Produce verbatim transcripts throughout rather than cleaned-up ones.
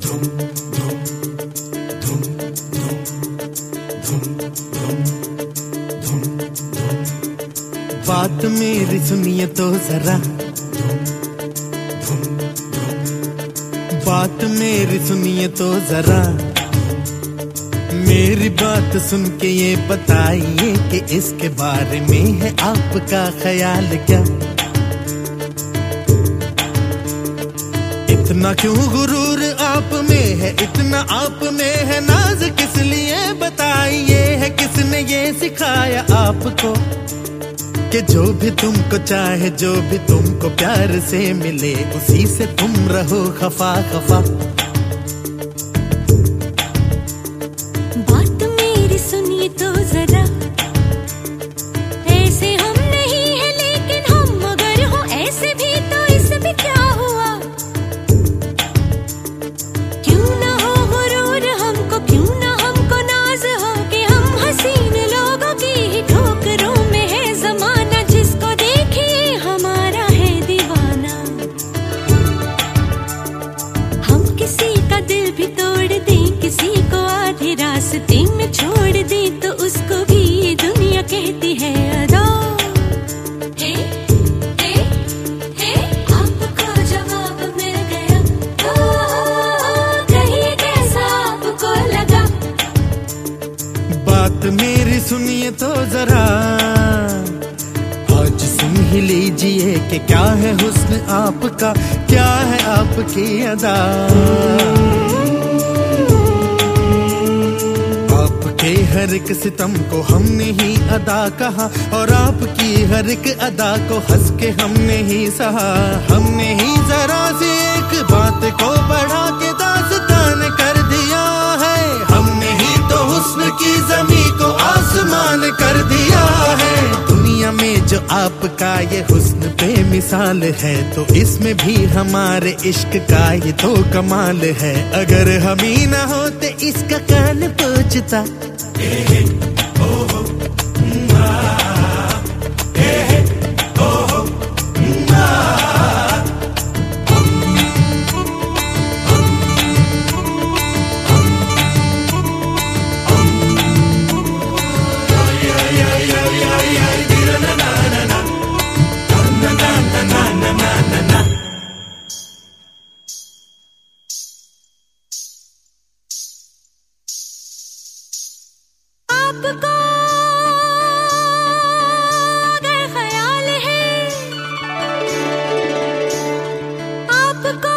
बात मेरी सुनिए तो जरा, बात मेरी सुनिए तो जरा, मेरी बात सुन के ये बताइए कि इसके बारे में है आपका ख्याल क्या। इतना क्यों गुरूर आप में है, इतना आप में है नाज किस लिए बताइए, है किसने ये सिखाया आपको कि जो भी तुमको चाहे, जो भी तुमको प्यार से मिले, उसी से तुम रहो खफा खफा। बात मेरी सुनिए तो जरा, ऐसे हम नहीं है लेकिन हम अगर हो ऐसे भी तो इसमें क्या हुआ। क्यों ना हो गुरूर हमको, क्यों ना हमको नाज हो कि हम हसीन लोगों की ही ठोकरों में है जमाना, जिसको देखिए हमारा है दीवाना। हम किसी का दिल भी तोड़ दें, किसी को आधे रास्ते में छोड़ दें, तो उसको भी ये दुनिया कहती है अदा। हे, हे, हे, आपको जवाब मिल गया, ओ, कहिए कैसा आपको लगा। बात मेरी सुनिए तो जरा, आज सुन ही लीजिए कि क्या है हुस्न आपका, क्या है आपकी अदा। आपके हर एक सितम को हमने ही अदा कहा, और आपकी हर एक अदा को हंस के हमने ही सहा। हमने ही जरा सी एक बात को बढ़ा के दास्तान कर दिया है, हमने ही तो हुस्न की ज़मीं को आसमान कर दिया है। दुनिया में जो आपका ये हुस्न बेमिसाल है, तो इसमें भी हमारे इश्क का ये तो कमाल है। अगर हम ही ना होते इसका कान पूछता, आपको अगर ख्याल है, आपको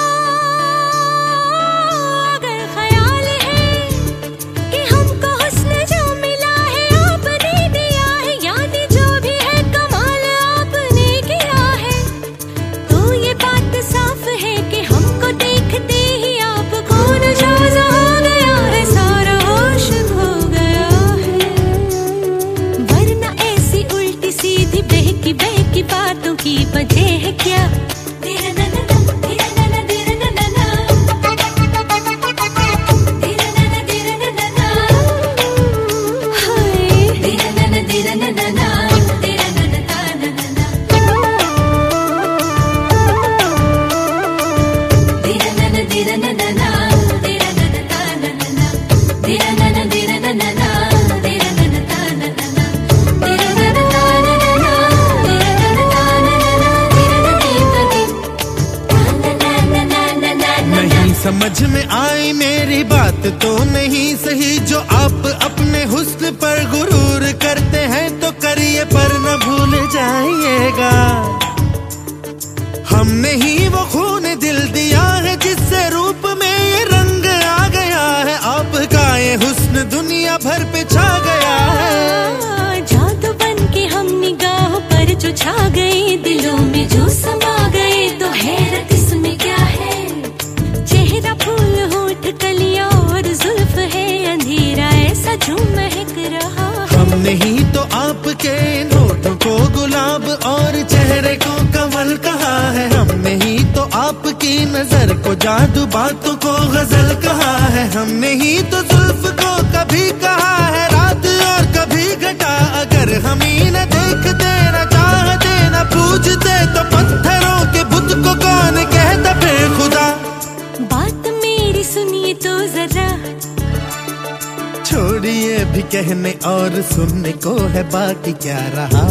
अगर ख्याल है कि हमको हुस्न जो मिला है आपने दिया है, यानी जो भी है कमाल आपने किया है, तो ये बात साफ है कि हमको देखते ही आपको नजाज हो गया है, सारा होश खो गया है। वरना ऐसी उल्टी सीधी बहकी बहकी बातों की वजह है क्या। समझ में आई मेरी बात तो नहीं सही, जो आप अपने हुस्न पर गुरूर करते हैं तो करिए पर न भूल जाइएगा। हमने ही वो खून दिल दिया है जिससे रूप में ये रंग आ गया है, आपका ये हुस्न दुनिया भर पे छा गया है। जादू बन के हम निगाह पर जो छा गए, दिलों में जो समा गए, तो हैरत इसमें क्या है। चेहरा फूल होठ कलियां और जुल्फ है अंधेरा ऐसा जो महक रहा है। हमने ही तो आपके होठों को गुलाब और चेहरे को कमल कहा है, हमने ही तो आपकी नजर को जादू, बातों को गजल कहा है। हमने ही तो जुल्फ को कभी कहा है रात और कभी घटा, अगर हम ही न देखते न चाहते न पूछते, तो पत्थरों के बुत को कौन कहता फिर खुदा। बात मेरी ही कहने और सुनने को है, बाकी क्या रहा।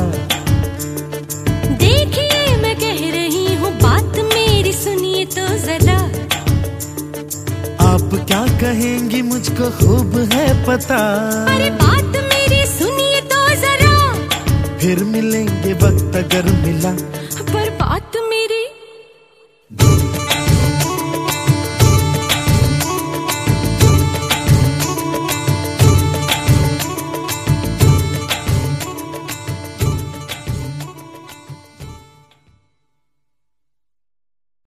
देखिए मैं कह रही हूँ बात मेरी सुनिए तो जरा। आप क्या कहेंगी मुझको खूब है पता। अरे बात मेरी सुनिए तो जरा। फिर मिलेंगे वक्त अगर मिला,